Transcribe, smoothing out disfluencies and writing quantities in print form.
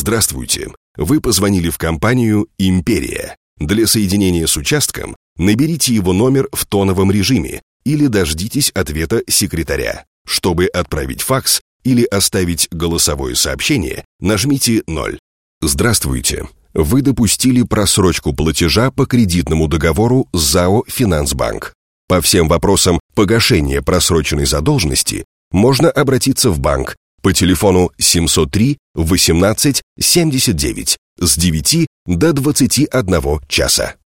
Здравствуйте. Вы позвонили в компанию «Империя». Для соединения с участком наберите его номер в тоновом режиме или дождитесь ответа секретаря. Чтобы отправить факс или оставить голосовое сообщение, нажмите 0. Здравствуйте. Вы допустили просрочку платежа по кредитному договору с ЗАО «Финансбанк». По всем вопросам погашения просроченной задолженности можно обратиться в банк по телефону 703 18 79 с 9 до 21 часа.